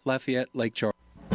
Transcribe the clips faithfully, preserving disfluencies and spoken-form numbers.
Lafayette, Lake Charles.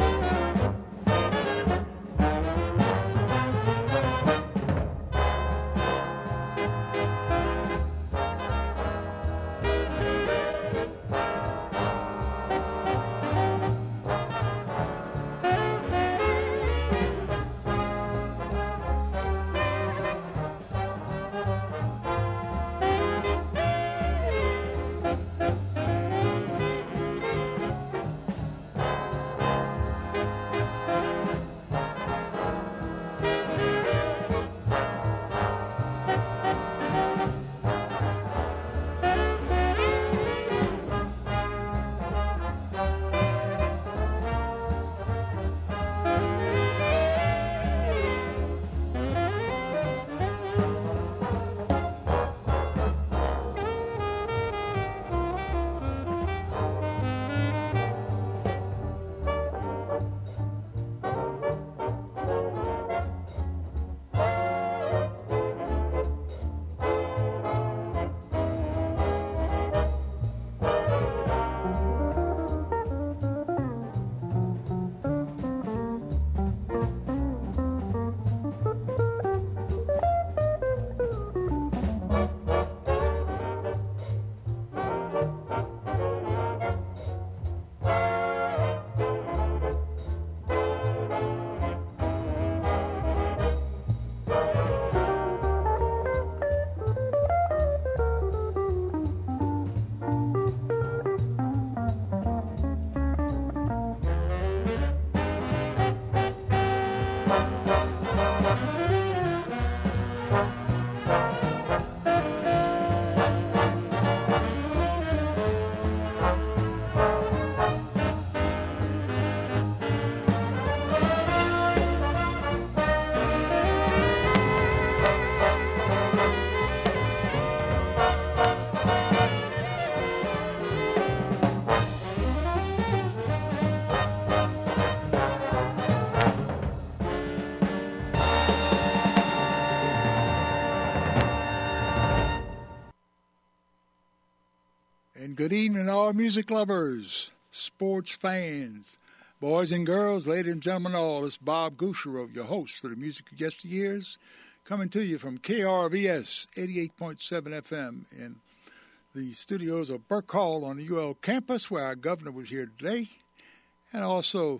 And good evening, all music lovers, sports fans, boys and girls, ladies and gentlemen, all. It's Bob Gouchereau, your host for the Music of Yesteryears, coming to you from K R V S eighty-eight point seven F M in the studios of Burke Hall on the U L campus, where our governor was here today, and also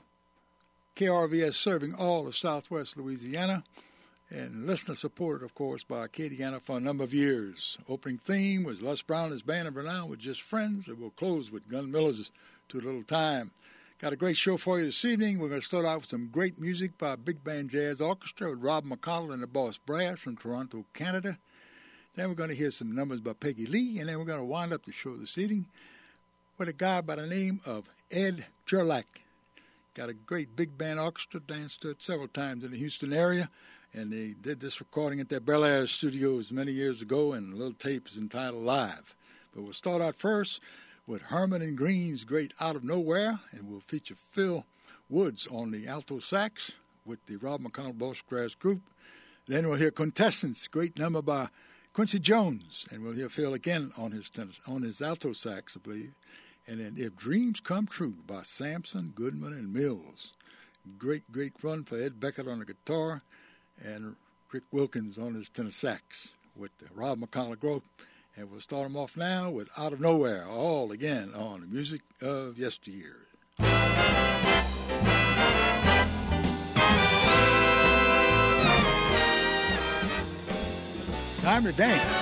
K R V S serving all of southwest Louisiana, and listener supported, of course, by Acadiana for a number of years. Opening theme was Les Brown and his band of renown with Just Friends, and we'll close with Gun Miller's Too Little Time. Got a great show for you this evening. We're going to start out with some great music by Big Band Jazz Orchestra with Rob McConnell and the Boss Brass from Toronto, Canada. Then we're going to hear some numbers by Peggy Lee, and then we're going to wind up the show this evening with a guy by the name of Ed Gerlach. Got a great big band orchestra, danced to it several times in the Houston area, and they did this recording at their Bel Air studios many years ago, and the little tape is entitled Live. But we'll start out first with Herman and Green's great Out of Nowhere, and we'll feature Phil Woods on the alto sax with the Rob McConnell Boss Brass Group. Then we'll hear Contestants, great number by Quincy Jones, and we'll hear Phil again on his tennis, on his alto sax, I believe. And then If Dreams Come True by Sampson, Goodman, and Mills. Great, great run for Ed Beckett on the guitar and Rick Wilkins on his tenor sax with the Rob McConnell Group. And we'll start them off now with Out of Nowhere, all again on the Music of Yesteryear. Time to dance.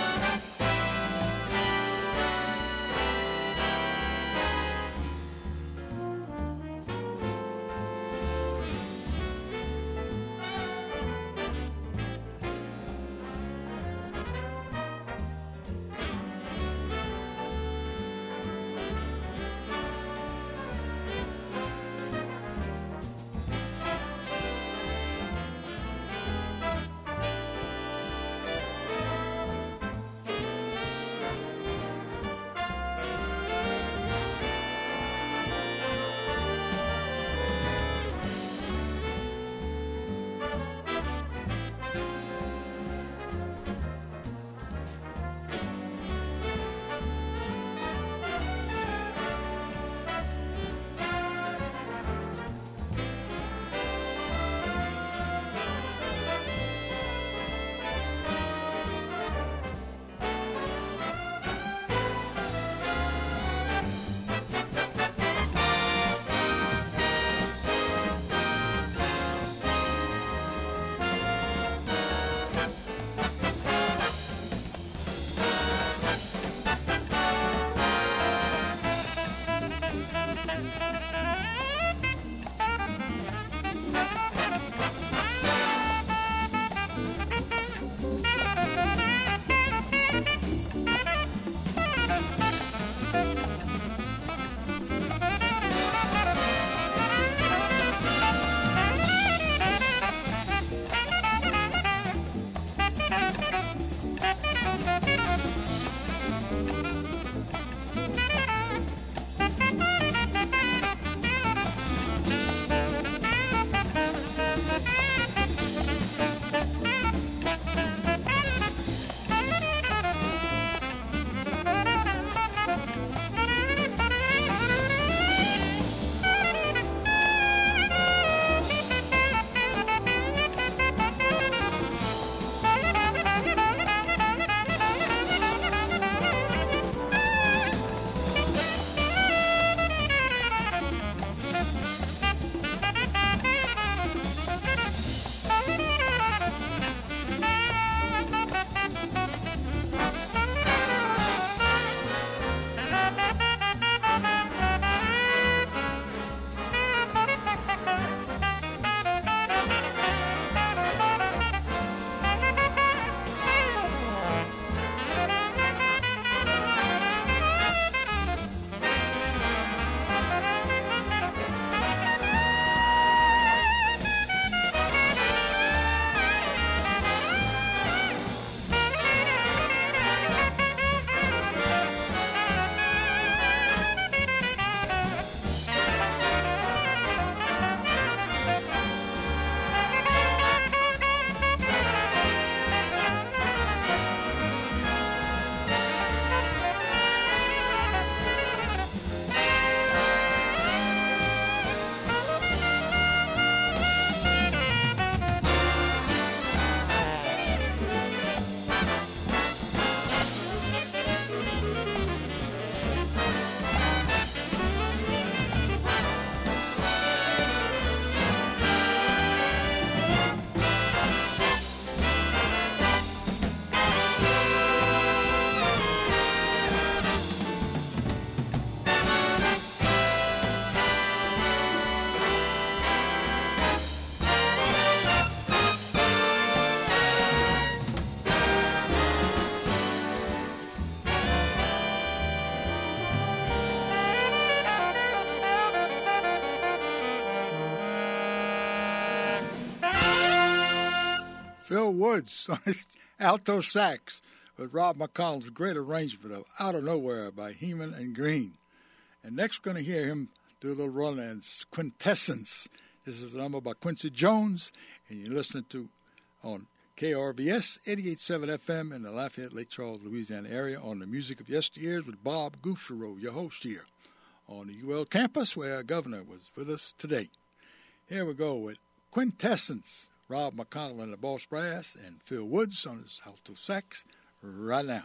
Phil Woods on his alto sax with Rob McCollum's great arrangement of Out of Nowhere by Heeman and Green. And next we're going to hear him do a little run in Quintessence. This is a number by Quincy Jones, and you're listening to on K R V S eighty-eight point seven F M in the Lafayette, Lake Charles, Louisiana area on the Music of Yesteryears with Bob Gouchereau, your host here on the U L campus where our governor was with us today. Here we go with Quintessence, Rob McCollum and the Boss Brass, and Phil Woods on his alto sax right now.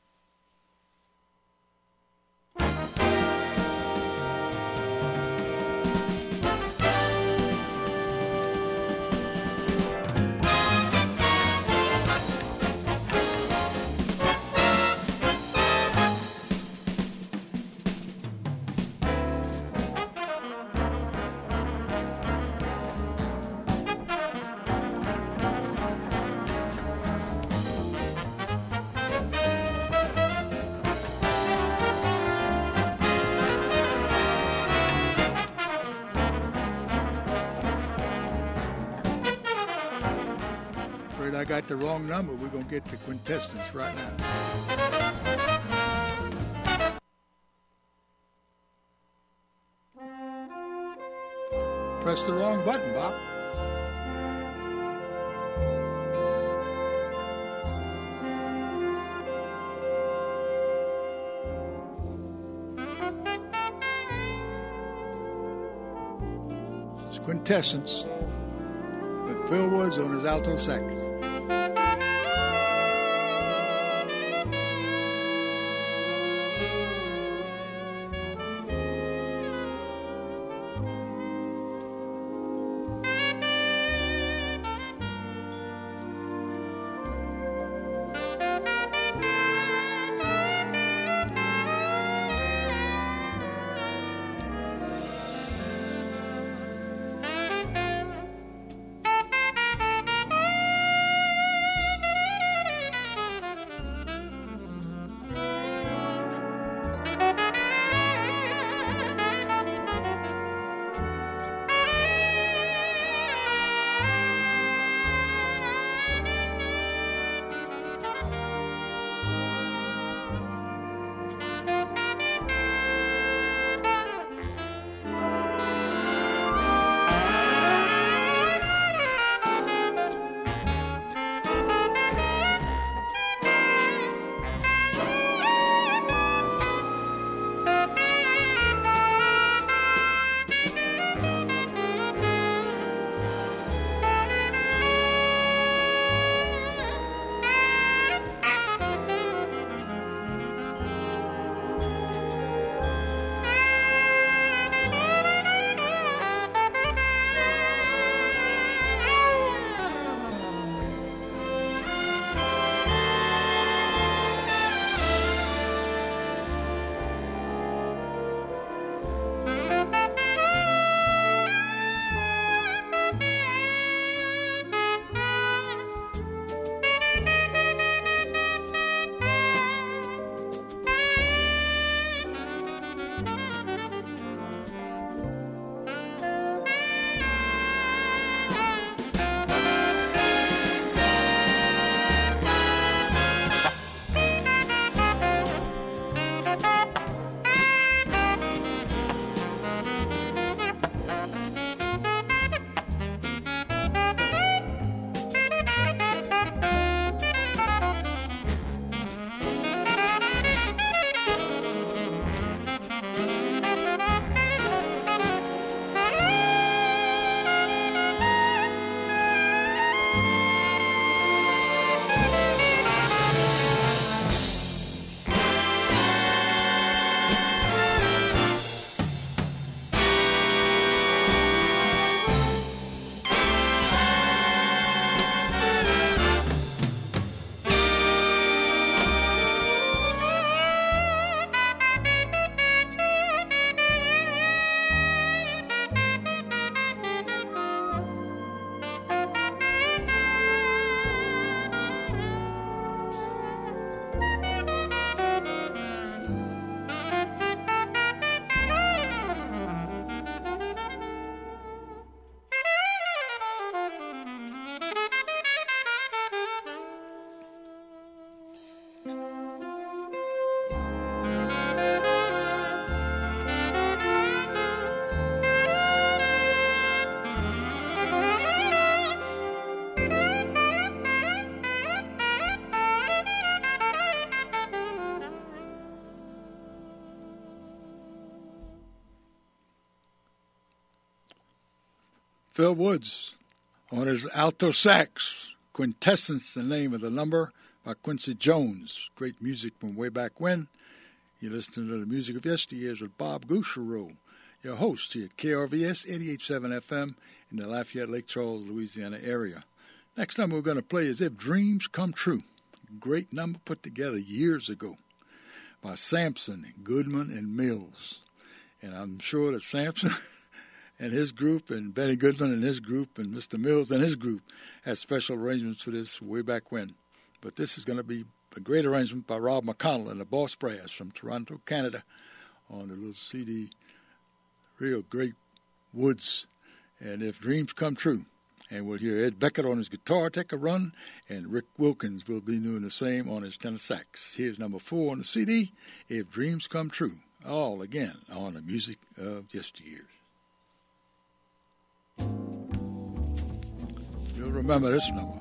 I got the wrong number. We're going to get to Quintessence right now. Press the wrong button, Bob. This is Quintessence with Phil Woods on his alto sax. Phil Woods on his alto sax. Quintessence, the name of the number, by Quincy Jones. Great music from way back when. You're listening to the music of yesteryears with Bob Gouchereau, your host here at K R V S eighty-eight point seven F M in the Lafayette, Lake Charles, Louisiana area. Next number we're going to play is If Dreams Come True. Great number put together years ago by Sampson, Goodman, and Mills. And I'm sure that Sampson and his group, and Benny Goodman and his group, and Mister Mills and his group had special arrangements for this way back when. But this is going to be a great arrangement by Rob McConnell and the Boss Brass from Toronto, Canada, on the little C D, real great Woods, and If Dreams Come True. And we'll hear Ed Beckett on his guitar take a run, and Rick Wilkins will be doing the same on his tenor sax. Here's number four on the C D, If Dreams Come True. All again on the music of yesteryears. You'll remember this number.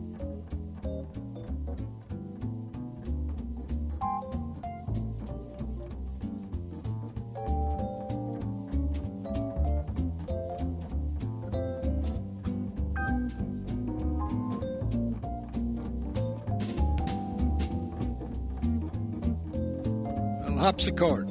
Harpsichord.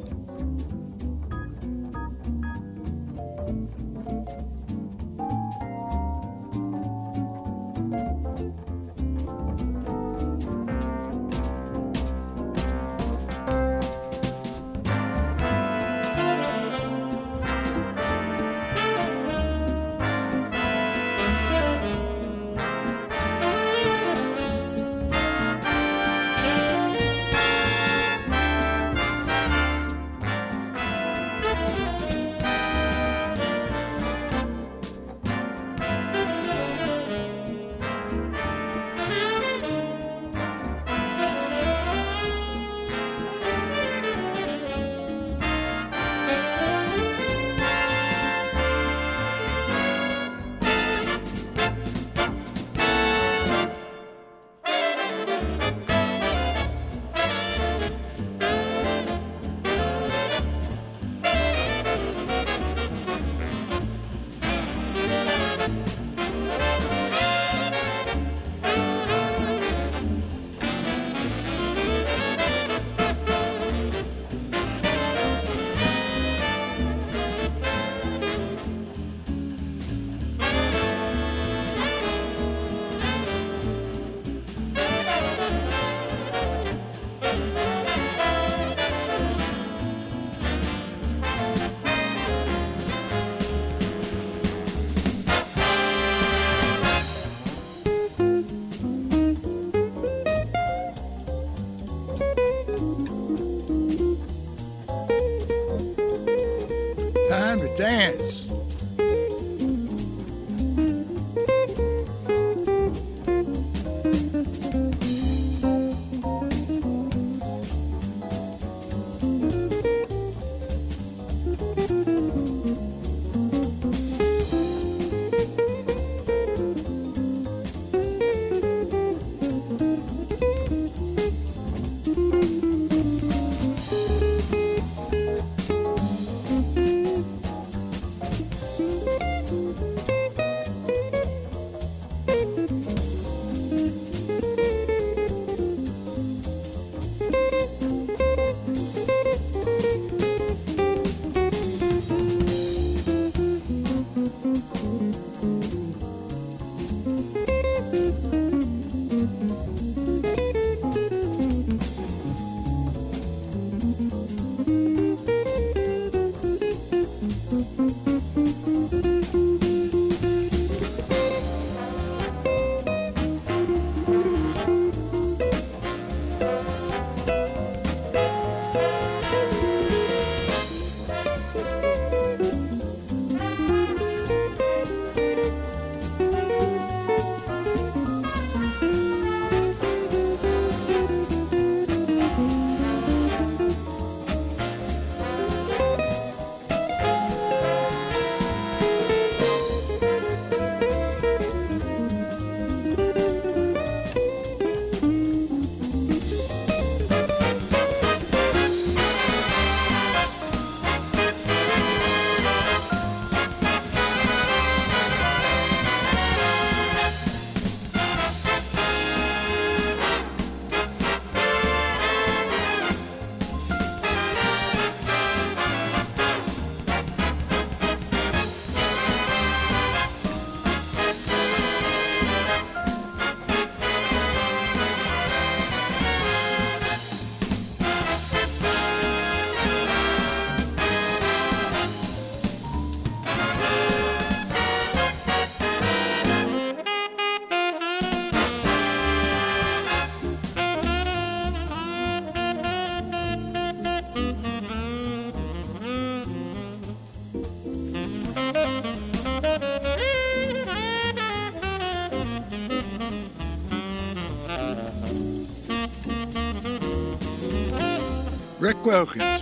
Rick Wilkins.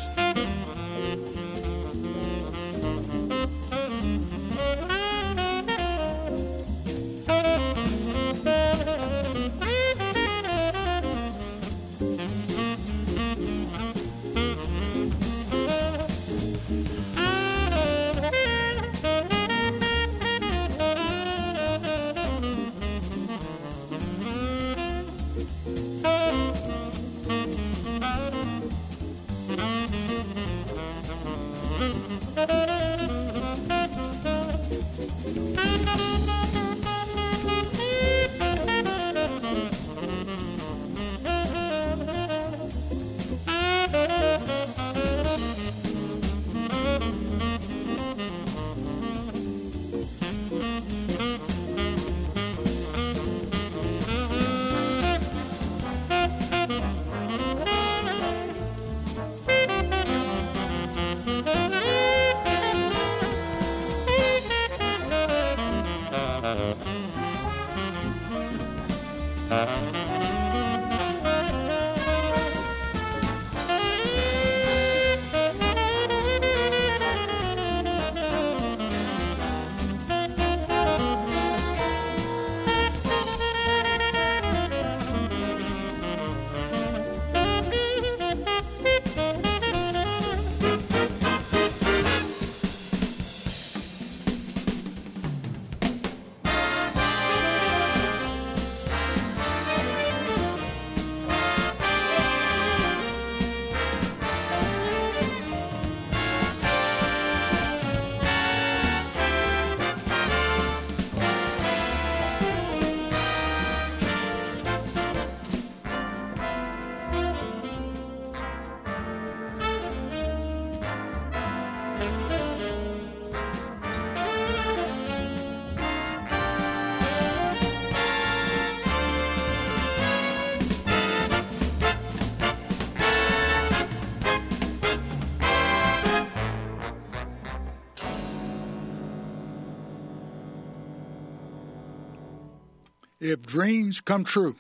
If Dreams Come True.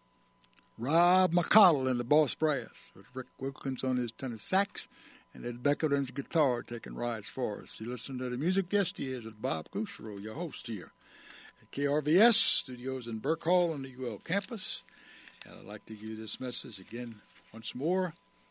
Rob McConnell and the Boss Brass, with Rick Wilkins on his tenor sax and Ed Beckerton's guitar taking rides for us. You listen to the Music Yesteryears with Bob Gouchereau, your host here at K R V S studios in Burke Hall on the U L campus. And I'd like to give you this message again once more.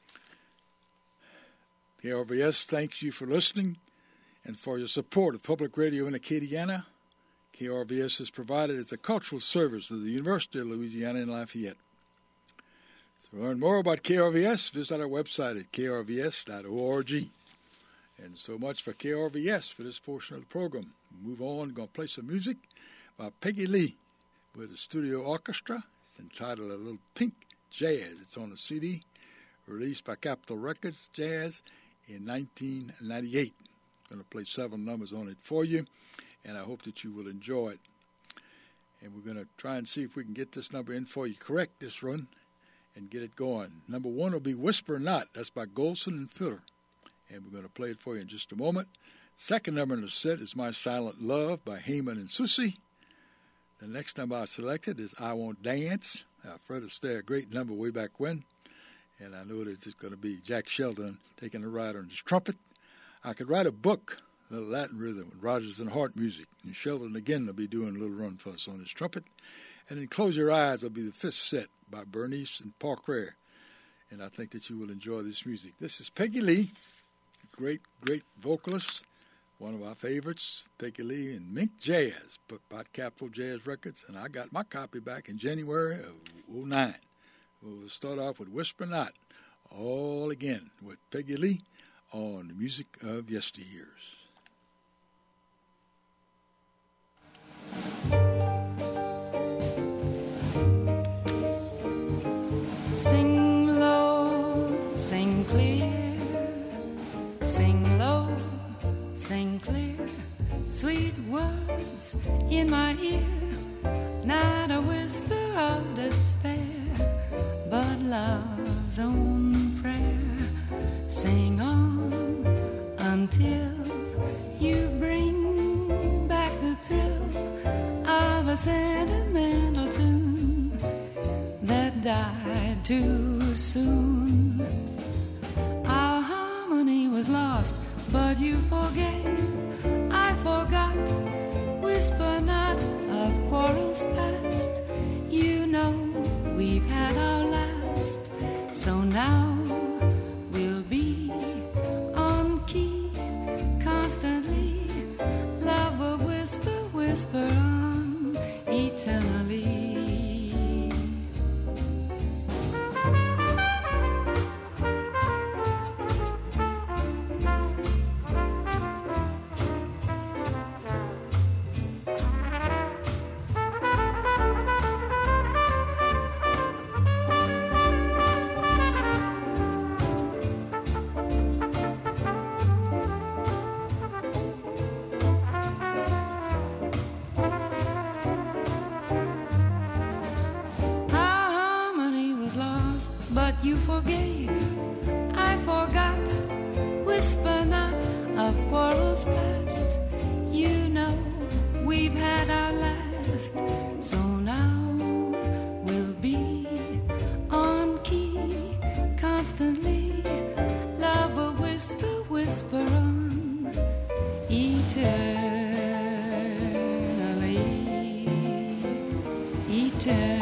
K R V S thanks you for listening and for your support of public radio in Acadiana. K R V S is provided as a cultural service of the University of Louisiana in Lafayette. To learn more about K R V S, visit our website at k r v s dot org. And so much for K R V S for this portion of the program. We'll move on. We're going to play some music by Peggy Lee with the studio orchestra. It's entitled A Little Pink Jazz. It's on a C D released by Capitol Records Jazz in nineteen ninety-eight. I'm going to play seven numbers on it for you, and I hope that you will enjoy it. And we're going to try and see if we can get this number in for you correct this run and get it going. Number one will be Whisper Not. That's by Golson and Filler. And we're going to play it for you in just a moment. Second number in the set is My Silent Love by Heyman and Susie. The next number I selected is I Won't Dance. Now, Fred Astaire, a great number way back when. And I know that it's going to be Jack Sheldon taking a ride on his trumpet. I could write a book, a little Latin rhythm, with Rodgers and Hart music. And Sheldon again will be doing a little run for us on his trumpet. And then Close Your Eyes will be the fifth set by Bernice and Paul Craig. And I think that you will enjoy this music. This is Peggy Lee, great, great vocalist, one of our favorites, Peggy Lee and Mink Jazz, put by Capitol Jazz Records. And I got my copy back in January of oh nine. We'll start off with Whisper Not, all again with Peggy Lee on the Music of Yesteryears. Sing low, sing clear, sing low, sing clear, sweet words in my ear, not a whisper of despair, but love's own prayer. Sing on until you bring back the thrill of a sentimental tune that died too soon. was lost, but you forgave. I forgot. Whisper not of quarrels past. You know we've had our last. So now we'll be on key constantly. Love will whisper, whisper on eternally. You forgave, I forgot. Whisper not of quarrels past. You know we've had our last. So now we'll be on key constantly. Love will whisper, whisper on eternally. Eternally.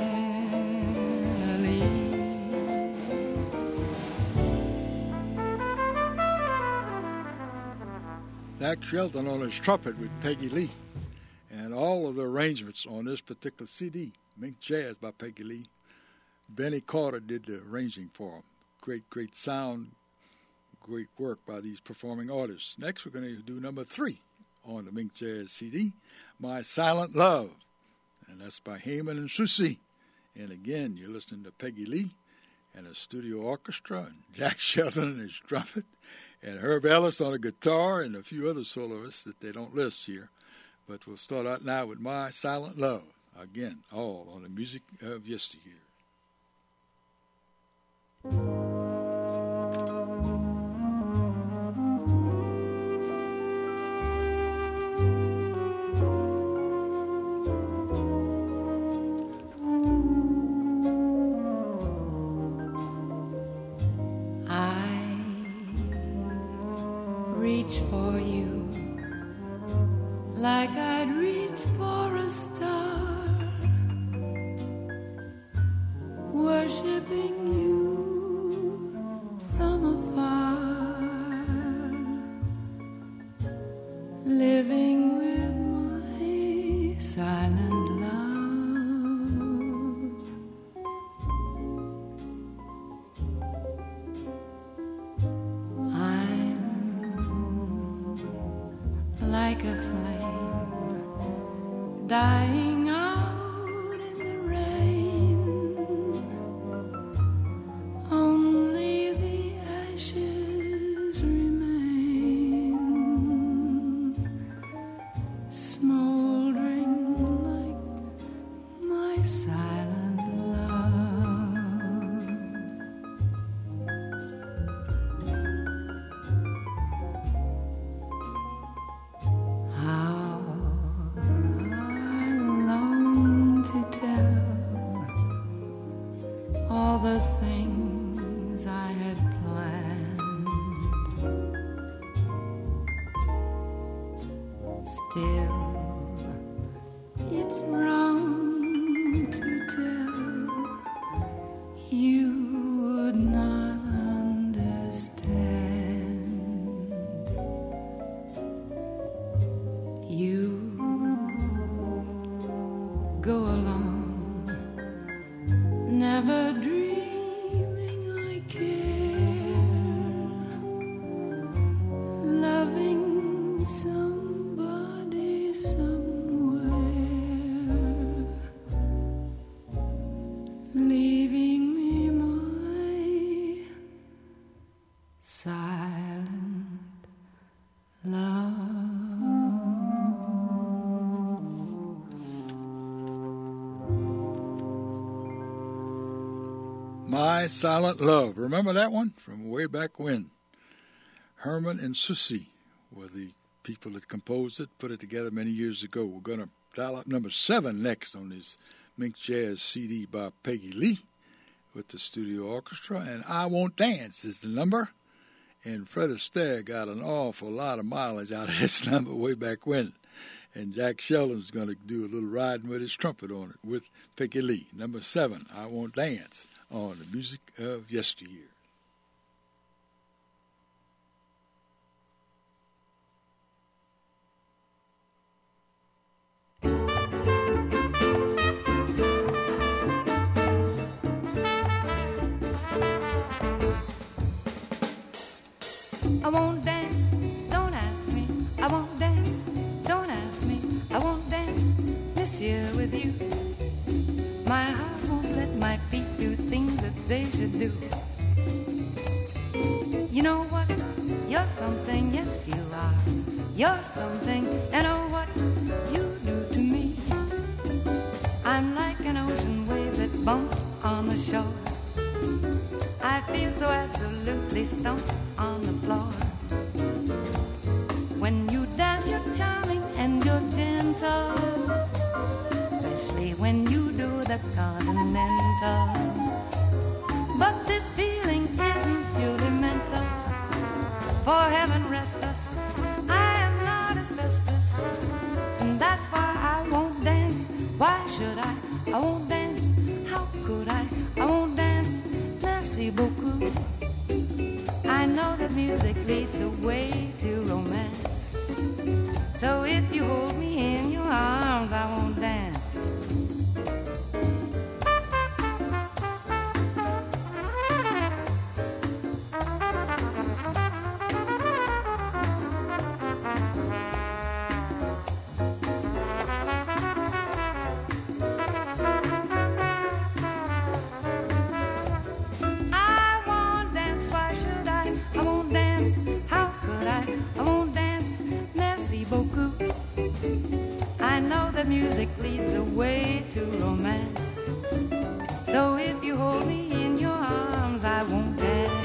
Jack Shelton on his trumpet with Peggy Lee. And all of the arrangements on this particular C D, Mink Jazz by Peggy Lee. Benny Carter did the arranging for him. Great, great sound, great work by these performing artists. Next, we're going to do number three on the Mink Jazz C D, My Silent Love. And that's by Heyman and Susie. And again, you're listening to Peggy Lee and a studio orchestra, and Jack Shelton and his trumpet, and Herb Ellis on a guitar, and a few other soloists that they don't list here. But we'll start out now with My Silent Love. Again, all on the music of yesteryear. Reach for you like I'd reach for a star, worshiping you from afar, living with my silent like a flame dying out in the rain. Only the ashes remain, smoldering like my silent the things I had planned. Still, it's wrong to tell. You would not understand. You go along, never dream somebody somewhere, leaving me my silent love. My Silent Love. Remember that one from way back when? Herman and Susie were the people that composed it, put it together many years ago. We're going to dial up number seven next on this Mink Jazz C D by Peggy Lee with the studio orchestra. And I Won't Dance is the number. And Fred Astaire got an awful lot of mileage out of this number way back when. And Jack Sheldon's going to do a little riding with his trumpet on it with Peggy Lee. Number seven, I Won't Dance, on the Music of Yesteryear. I won't dance, don't ask me. I won't dance, don't ask me. I won't dance this year with you. My heart won't let my feet do things that they should do. You know what? You're something, yes you are. You're something, and oh what you do to me. I'm like an ocean wave that bumps on the shore. I feel so absolutely stumped on the floor. When you dance, you're charming and you're gentle, especially when you do the continental. But this feeling isn't purely mental. For heaven rest us, I am not asbestos, and that's why I won't dance. Why should I? I won't dance. How could I? I won't dance. Merci beaucoup. I know that music leads the way to romance. So if you hold me in your arms, I won't dance. Music leads the way to romance. So if you hold me in your arms, I won't dance.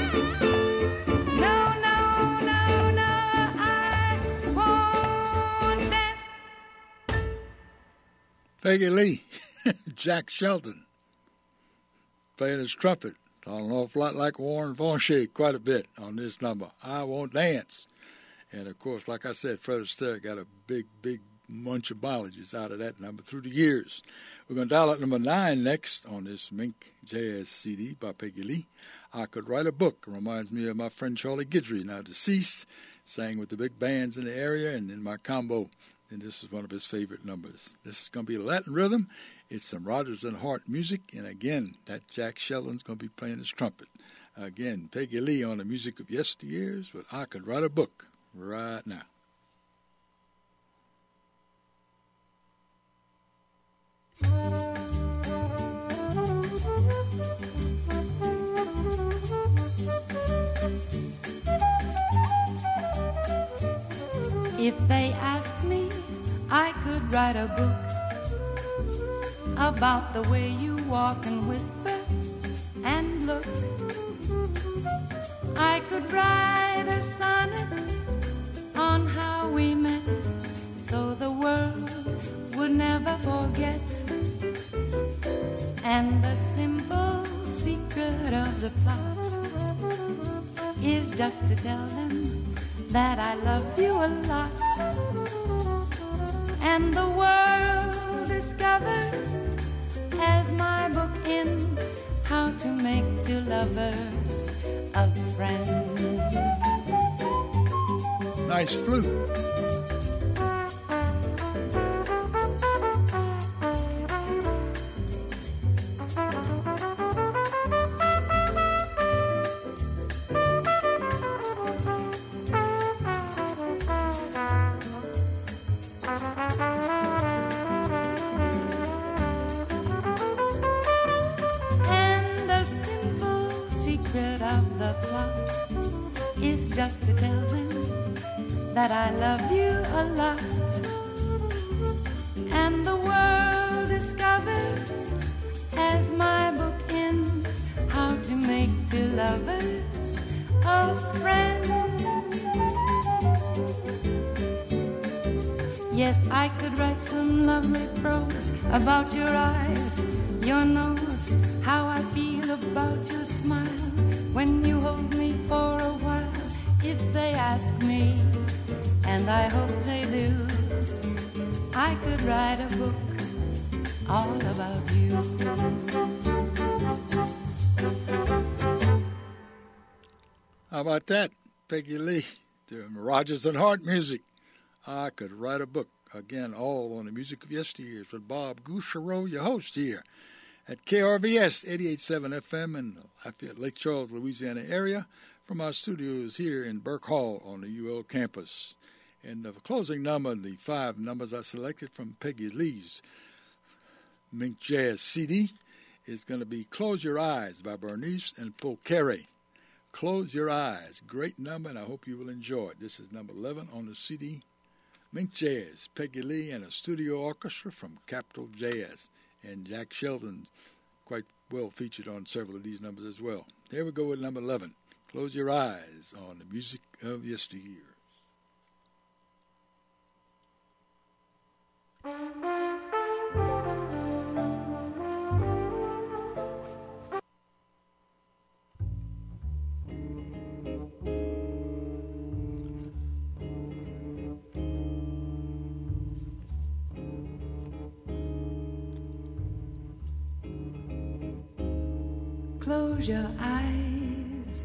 No, no, no, no, I won't dance. Peggy Lee, Jack Sheldon, playing his trumpet. Sounding an awful lot like Warren Vonshee, quite a bit on this number. I Won't Dance. And of course, like I said, Fred Astaire got a big, big bunch of mileages out of that number through the years. We're going to dial up number nine next on this Mink Jazz C D by Peggy Lee. I Could Write a Book. Reminds me of my friend Charlie Guidry, now deceased, sang with the big bands in the area and in my combo. And this is one of his favorite numbers. This is going to be a Latin rhythm. It's some Rodgers and Hart music. And again, that Jack Sheldon's going to be playing his trumpet. Again, Peggy Lee on the Music of Yesteryears with I Could Write a Book right now. If they asked me, I could write a book about the way you walk and whisper and look. I could write a sonnet on how we met, so the world would never forget. And the simple secret of the plot is just to tell them that I love you a lot. And the world discovers, as my book ends, how to make two lovers a friend. Nice flute. Just to tell them that I love you a lot. And the world discovers, as my book ends, how to make two lovers a friend. Yes, I could write some lovely prose about your eyes, your nose, how I feel about your smile when you hold me for a while. if they ask me, and I hope they do, I could write a book all about you. How about that, Peggy Lee, doing Rogers and Hart music. I could write a book. Again, all on the music of yesteryears with Bob Gouchereau, your host here at K R V S eighty-eight point seven F M in the Lafayette, Lake Charles, Louisiana area from our studios here in Burke Hall on the U L campus. And the closing number, the five numbers I selected from Peggy Lee's Mink Jazz C D is going to be Close Your Eyes by Bernice and Pulcare. Close Your Eyes. Great number, and I hope you will enjoy it. This is number eleven on the C D. Mink Jazz, Peggy Lee, and a studio orchestra from Capitol Jazz. And Jack Sheldon's quite well featured on several of these numbers as well. Here we go with number eleven. Close Your Eyes on the music of yesteryear. Close your eyes,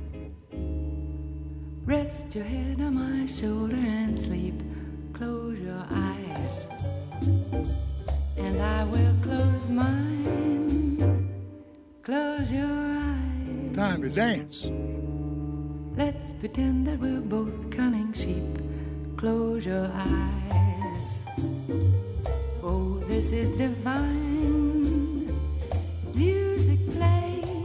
rest your head on my shoulder and sleep. Close your eyes, and I will close mine. Close your eyes. Time to dance. Let's pretend that we're both cunning sheep. Close your eyes. Oh, this is divine. Music play.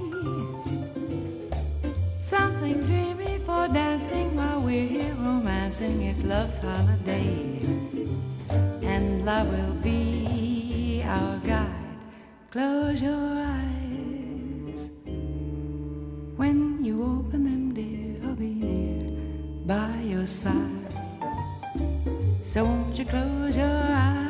Something dreamy for dancing while we're here romancing. It's love's holiday, and love will be our guide. Close your eyes. When you open them, dear, I'll be near by your side. So won't you close your eyes?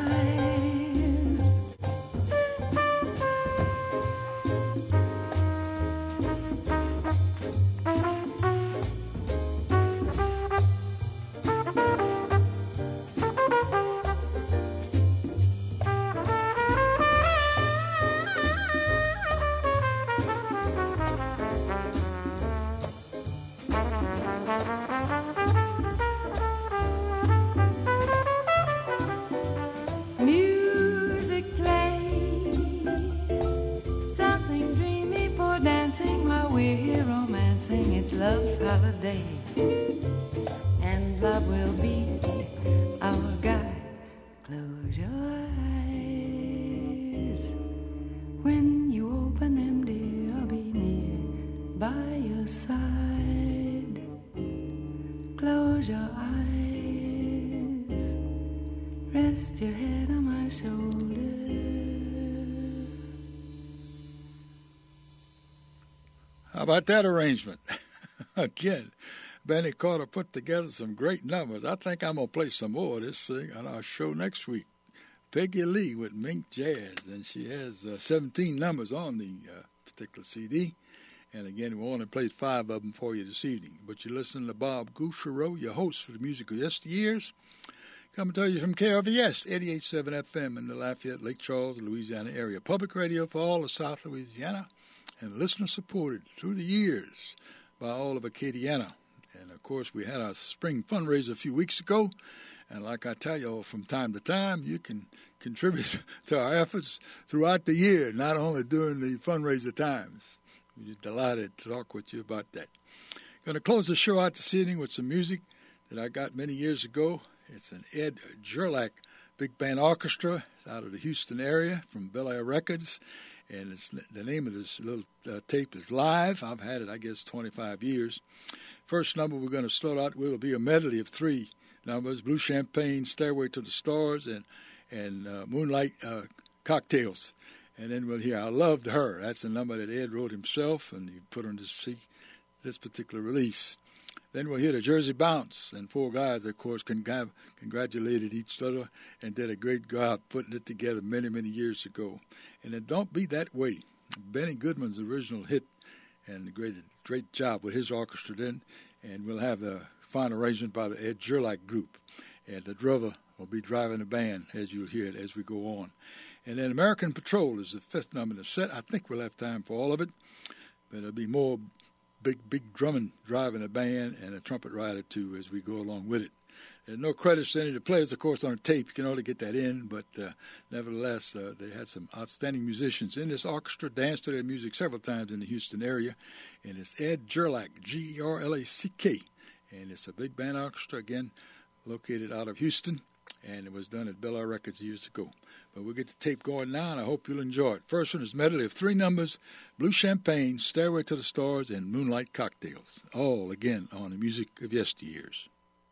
Love's holiday, and love will be our guide. Close your eyes. When you open them, dear, I'll be near by your side. Close your eyes. Rest your head on my shoulder. How about that arrangement? Again, Benny Carter put together some great numbers. I think I'm going to play some more of this thing on our show next week. Peggy Lee with Mink Jazz, and she has uh, seventeen numbers on the uh, particular C D. And again, we only played five of them for you this evening. But you're listening to Bob Gouchereau, your host for the music of yesteryears. Coming to you from K R V S, eighty-eight point seven F M in the Lafayette, Lake Charles, Louisiana area. Public radio for all of South Louisiana, and listener-supported through the years by all of Acadiana. And, of course, we had our spring fundraiser a few weeks ago. And like I tell you all, from time to time, you can contribute to our efforts throughout the year, not only during the fundraiser times. We're delighted to talk with you about that. Going to close the show out this evening with some music that I got many years ago. It's an Ed Gerlach Big Band Orchestra. It's out of the Houston area from Bel Air Records. And it's, the name of this little uh, tape is Live. I've had it, I guess, twenty-five years. First number we're going to start out with will be a medley of three numbers: Blue Champagne, Stairway to the Stars, and and uh, Moonlight uh, Cocktails. And then we'll hear I Loved Her. That's a number that Ed wrote himself, and he put on this, this particular release. Then we'll hear the Jersey Bounce, and four guys, of course, congr- congratulated each other and did a great job putting it together many, many years ago. And it Don't Be That Way, Benny Goodman's original hit, and a great, great job with his orchestra then. And we'll have a fine arrangement by the Ed Gerlach Group. And the drummer will be driving the band, as you'll hear it as we go on. And then American Patrol is the fifth number in the set. I think we'll have time for all of it, but there'll be more big, big drumming driving the band and a trumpet rider, too, as we go along with it. There's no credits to any of the players, of course, on the tape. You can only get that in, but uh, nevertheless, uh, they had some outstanding musicians in this orchestra, danced to their music several times in the Houston area, and it's Ed Gerlach, G E R L A C K, and it's a big band orchestra, again, located out of Houston, and it was done at Bel Air Records years ago. But we'll get the tape going now, and I hope you'll enjoy it. First one is a medley of three numbers, Blue Champagne, Stairway to the Stars, and Moonlight Cocktails, all, again, on the music of yesteryears.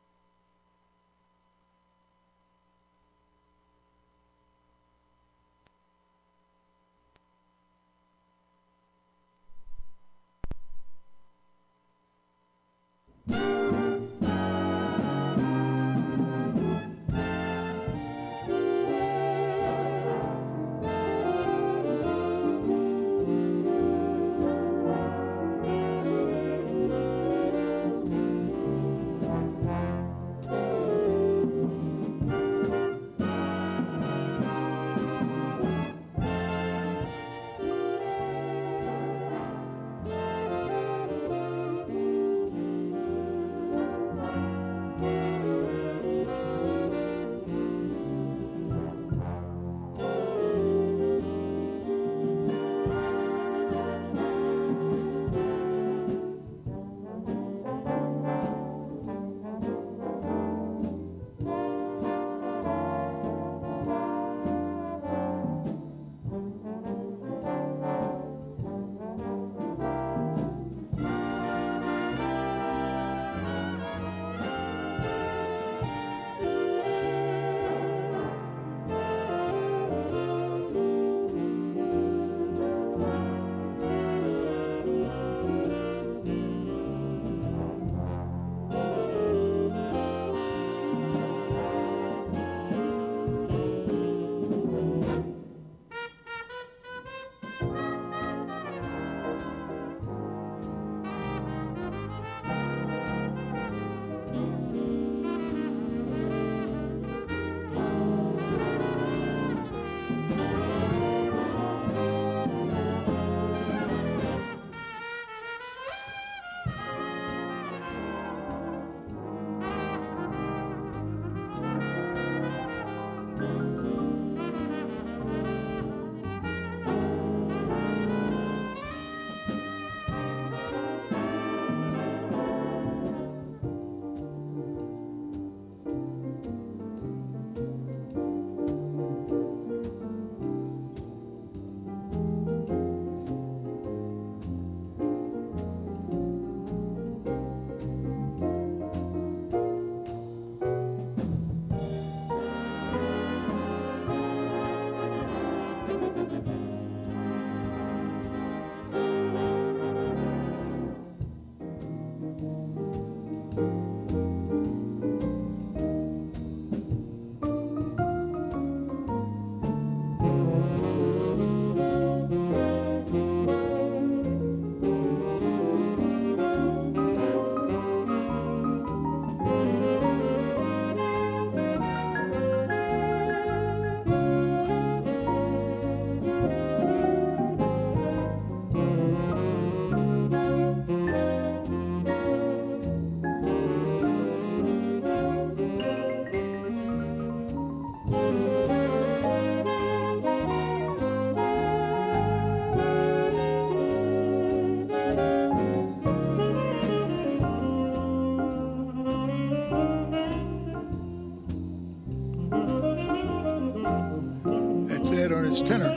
Tenor.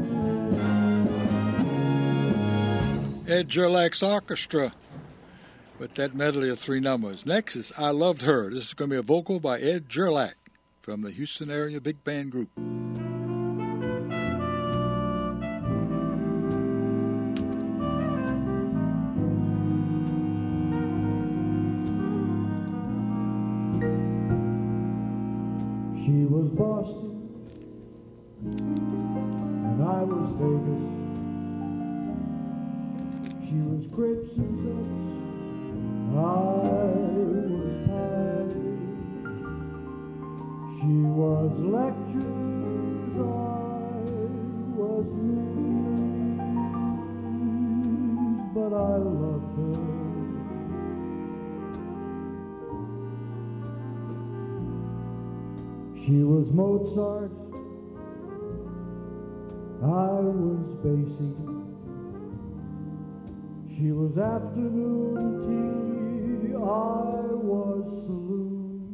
Ed Gerlach's orchestra with that medley of three numbers. Next is I Loved Her. This is going to be a vocal by Ed Gerlach from the Houston area big band group. She was Boston, and I was Vegas. She was grapes and such, I was pie. She was lectures, I was news, but I loved her. She was Mozart, I was Basie. She was afternoon tea, I was saloon.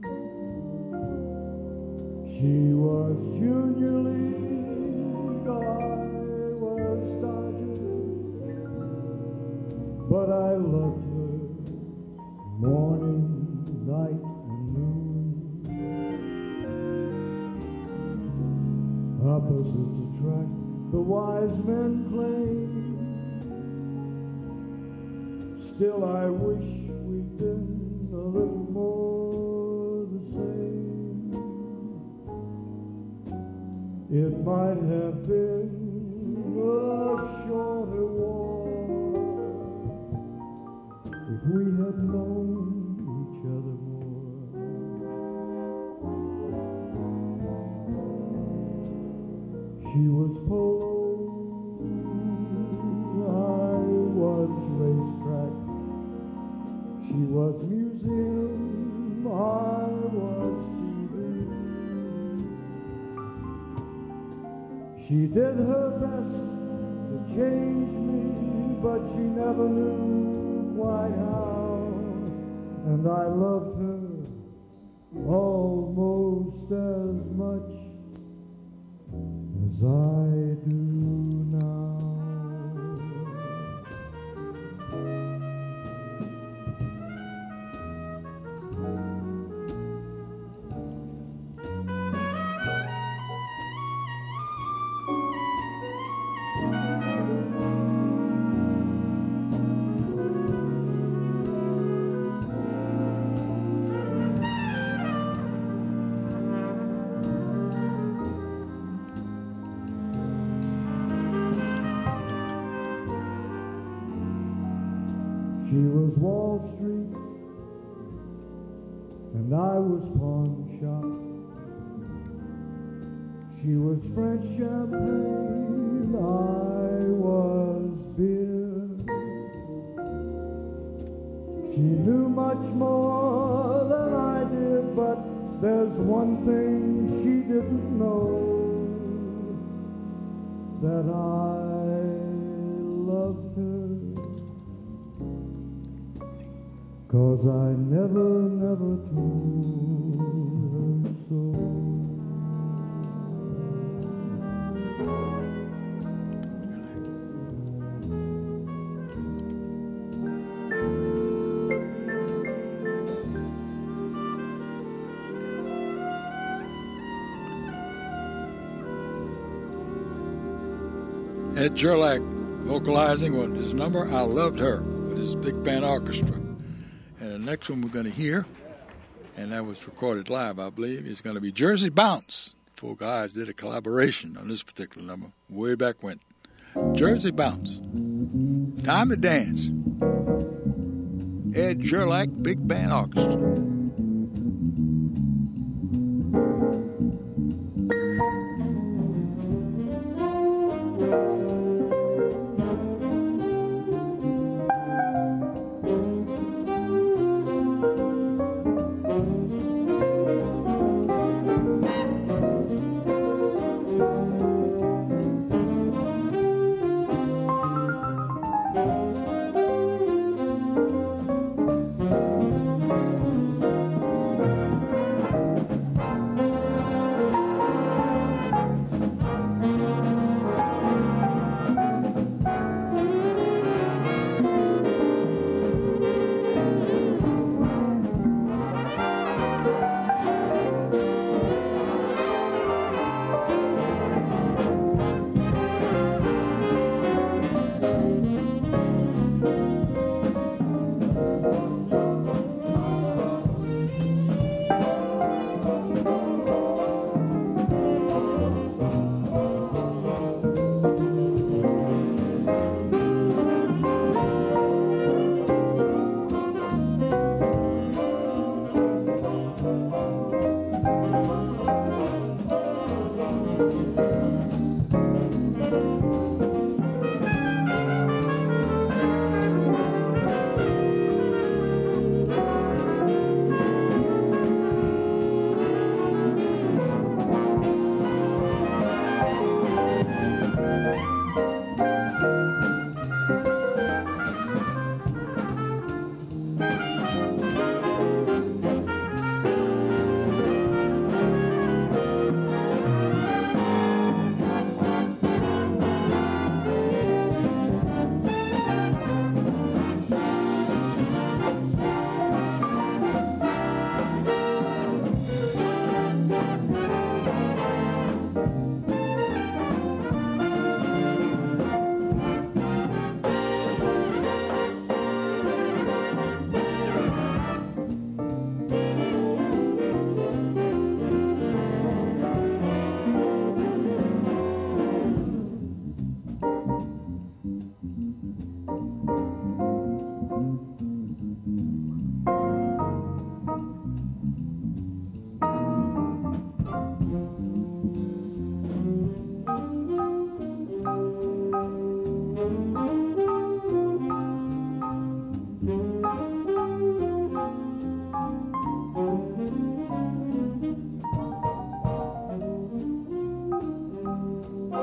She was junior league, I was Dodgers, but I loved her morning, night, and noon. Opposites attract, the wise men claim. Still I wish we'd been a little more the same. It might have been a shorter war if we had known each other more. She was polo, I was racetrack. She was museum, I was T V. She did her best to change me, but she never knew quite how. And I loved her almost as much as I do now. She was Wall Street, and I was pawn shop. She was French champagne, I was beer. She knew much more than I did, but there's one thing she didn't know, that I loved her. 'Cause I never, never told her so. Ed Gerlach vocalizing with his number, I Loved Her, with his big band orchestra. And the next one we're going to hear, and that was recorded live, I believe, is going to be Jersey Bounce. Four guys did a collaboration on this particular number way back when. Jersey Bounce. Time to Dance. Ed Gerlach, Big Band Orchestra.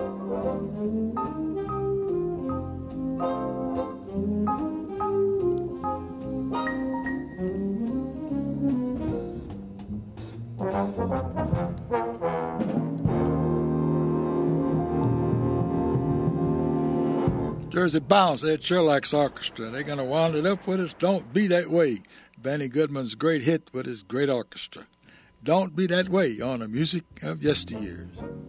Jersey Bounce, Ed Sherlock's orchestra. They're going to wind it up with us, Don't Be That Way. Benny Goodman's great hit with his great orchestra. Don't Be That Way on the Music of Yesteryears.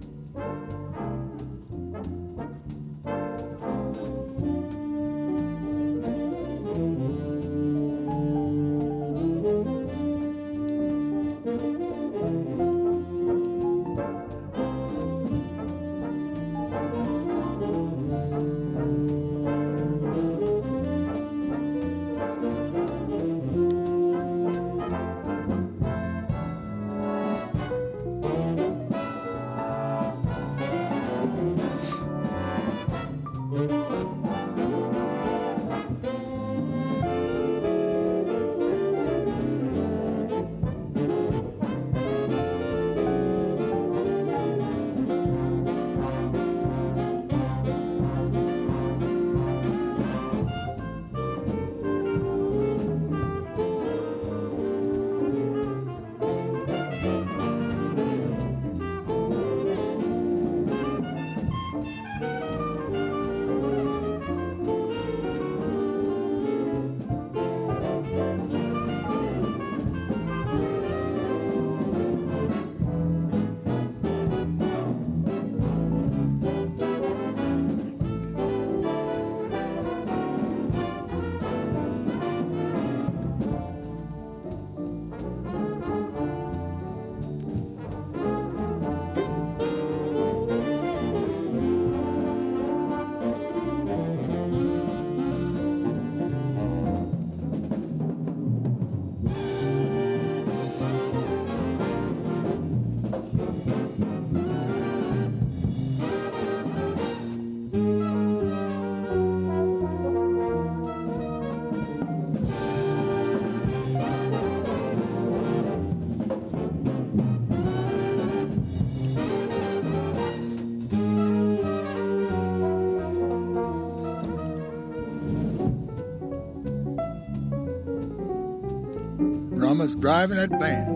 Drummers driving that band.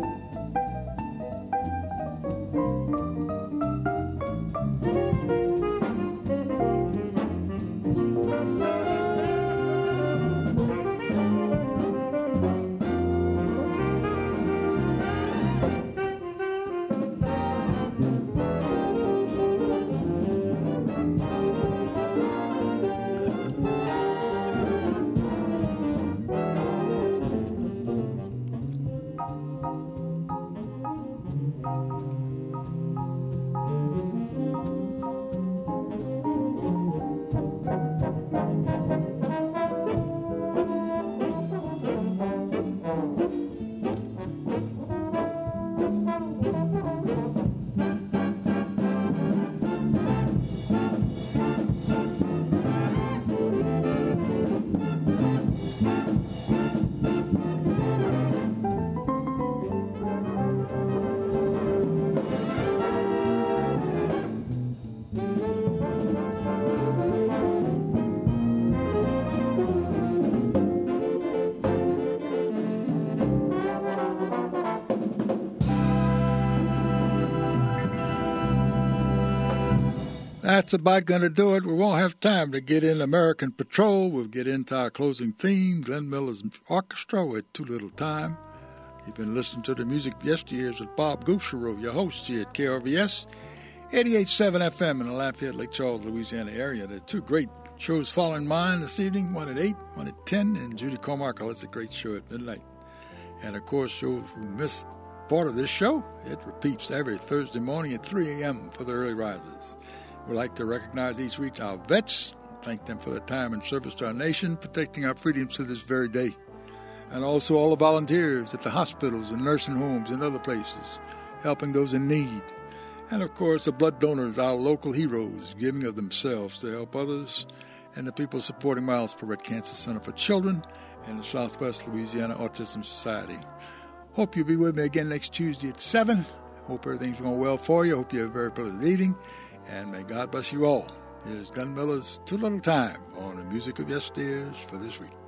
That's about going to do it. We won't have time to get in American Patrol. We'll get into our closing theme, Glenn Miller's orchestra with Too Little Time. You've been listening to the Music of Yesteryears with Bob Gouchereau, your host here at K R V S, eighty-eight point seven F M in the Lafayette, Lake Charles, Louisiana area. There are two great shows following mine this evening, one at eight, one at ten, and Judy Carmichael has a great show at midnight. And, of course, those who missed part of this show, it repeats every Thursday morning at three a.m. for the early risers. We'd like to recognize each week our vets, thank them for their time and service to our nation, protecting our freedoms to this very day. And also all the volunteers at the hospitals and nursing homes and other places, helping those in need. And, of course, the blood donors, our local heroes, giving of themselves to help others, and the people supporting Miles Perrette Cancer Center for Children and the Southwest Louisiana Autism Society. Hope you'll be with me again next Tuesday at seven. Hope everything's going well for you. Hope you have a very pleasant evening. And may God bless you all. Here's Glenn Miller's Too Little Time on the Music of Yesteryears for this week.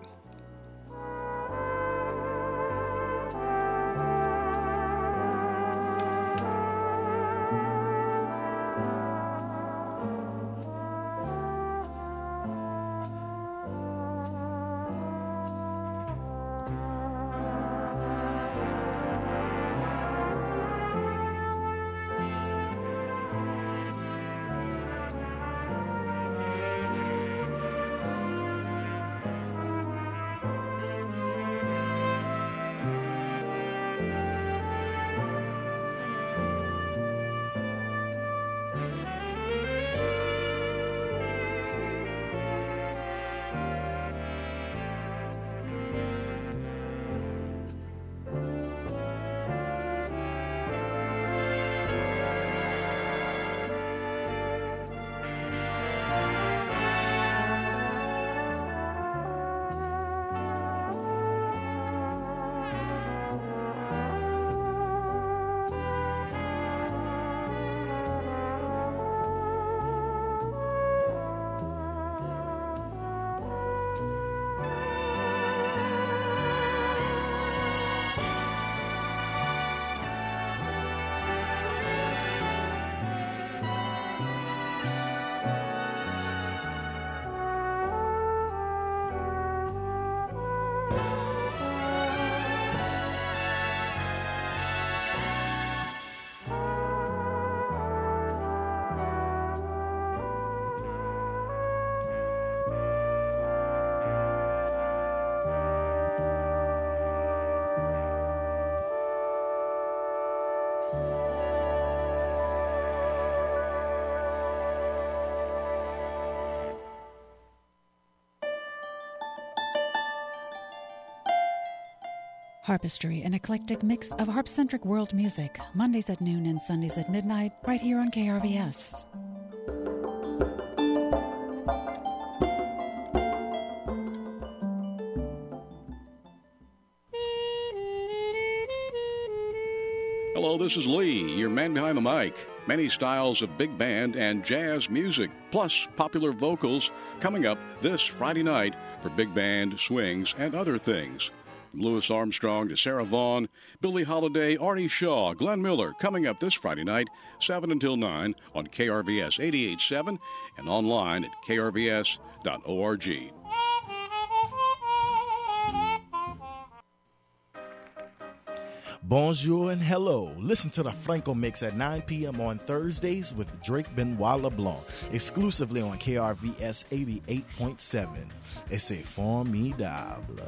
Harpistry, an eclectic mix of harp-centric world music, Mondays at noon and Sundays at midnight, right here on K R V S. Hello, this is Lee, your man behind the mic. Many styles of big band and jazz music, plus popular vocals, coming up this Friday night for big band, swings, and other things. From Louis Armstrong to Sarah Vaughan, Billie Holiday, Arnie Shaw, Glenn Miller, coming up this Friday night, seven until nine on K R V S eighty-eight point seven and online at k r v s dot org. Bonjour and hello. Listen to the Franco Mix at nine p.m. on Thursdays with Drake Benoit LeBlanc, exclusively on K R V S eighty-eight point seven. C'est formidable.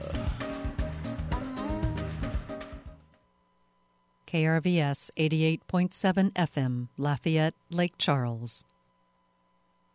K R V S eighty-eight point seven F M, Lafayette, Lake Charles.